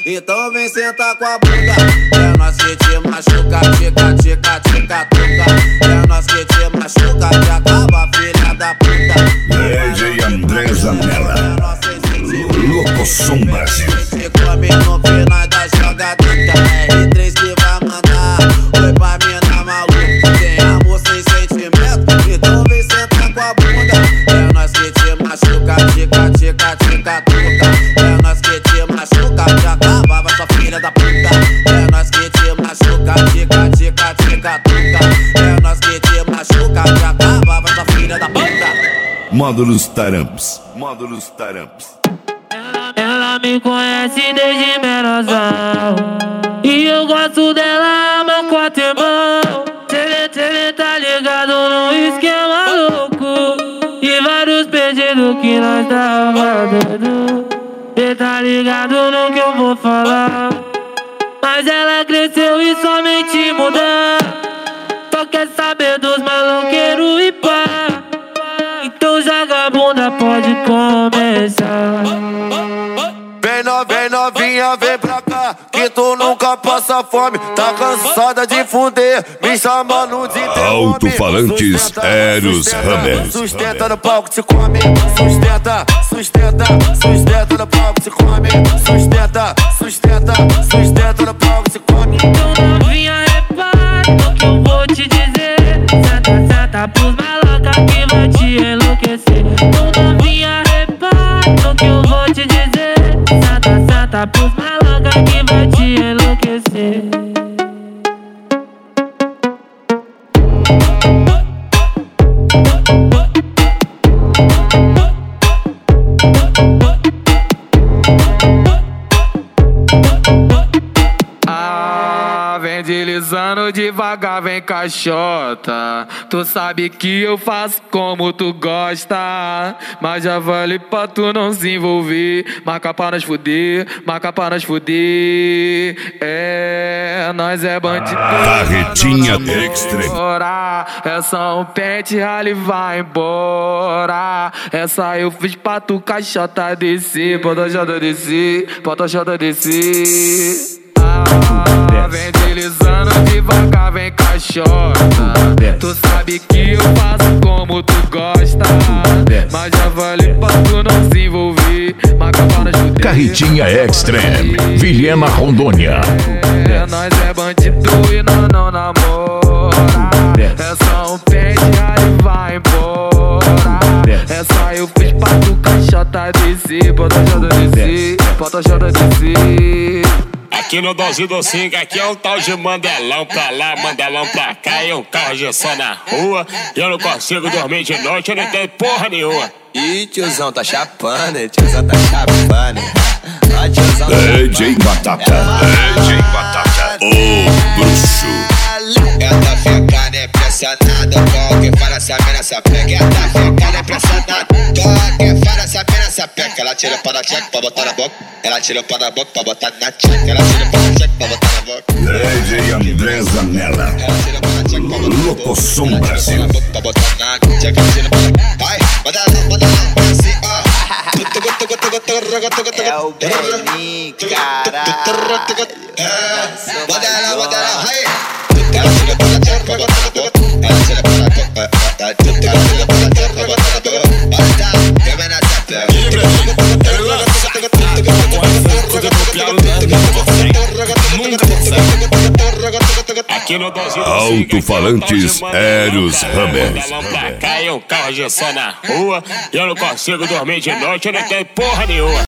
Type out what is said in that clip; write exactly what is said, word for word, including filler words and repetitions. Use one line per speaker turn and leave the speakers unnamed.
então vem sentar com a bunda. É nós que te machuca, tica, tica, tica, tuca. É nós que te machuca, que acaba, filha da puta.
D J André Zanella, Locosom Brasil.
Se come no final da jogada, é R três que vai mandar. Oi pra mina maluca, tem amor sem sentimento, então vem sentar com a bunda. É nós que te machuca, tica, tica, tica, tuca. É nós que te machuca, que acaba, sua filha da puta. É nós que te machuca, tica, tica, tica, tuca. É nós que te machuca, que acaba, sua filha da puta.
Módulos Taramps, Módulos Taramps.
Ela me conhece desde menorzão e eu gosto dela, meu quatro irmão. Tele, tele, tá ligado no esquema louco e vários pedidos que nós tava dando. Cê tá ligado no que eu vou falar, mas ela cresceu e somente mudar. Só quer saber dos maloqueiros e pá, então joga a bunda, pode começar.
Vem, no, vem novinha, vem pra cá, que tu nunca passa fome. Tá cansada de fuder, me chamando de demônio.
Alto-falantes Eros Hammer.
Sustenta no palco, te come. Sustenta, sustenta, sustenta no palco, te come. Sustenta, sustenta, sustenta no palco, te come.
Então novinha, repare no que eu vou te dizer. Senta, senta pros maloca que vai te enlouquecer. Então novinha, repare no que eu vou te dizer. Senta, senta pros maloca que vai te enlouquecer. Vem deslizando devagar, vem caixota. Tu sabe que eu faço como tu gosta, mas já vale pra tu não se envolver. Marca pra nós fuder, marca pra nós fuder. É, nós é bandido.
Carretinha Extreme.
É só um pente, rally vai embora. Essa eu fiz pra tu caixota descer. Pode jota descer, pode jota descer. Ah, vem deslizando devagar, vem caixota. Tu sabe que eu faço como tu gosta, mas já vale pra tu não se envolver. Marca pra nós fuder.
Carretinha Extreme, Vilhena, Rondônia.
É, nós é bandido e não, não namora. É só um pé de rally vai embora. É só eu fiz pra tu caixota descer. Bota jota descer, bota jota descer.
Aqui no Dose do Cinco, aqui é um tal de Mandelão pra lá, Mandelão pra cá. E um carro de som na rua, e eu não consigo dormir de noite, eu não tenho porra nenhuma.
Ih, tiozão tá chapando, tiozão tá chapando. Ó, tiozão tá
D J Batata, D J Batata, o bruxo.
Ela fica nem impressionada com o que fala essa mina, essa pega. Ela fica nem impressionada com o que fala essa mina, essa pega. Ela tira o pau da tcheca pra botar na boca. Ela tira o pau da boca pra botar na tcheca. Ela tira o pau da tcheca pra botar na boca.
D J André Zanella, Locosom Brasil.
Pra botar na tcheca, ela tira o pau da boca. Vai, manda lá, manda lá, assim, ó.
É o Benin, caralho.
Manda lá, manda lá, vai. Ela tira o pau da tcheca pra botar na boca. Ela tira o pau da boca. Ela tira o pau da tcheca pra botar na boca. Bota, queima nessa pega.
Aqui no Dose do Cinco,
Alto-falantes Eros Hammer.
Mandelão pra cá, e um carro de som na rua, e eu não consigo dormir de noite, eu não tenho porra nenhuma.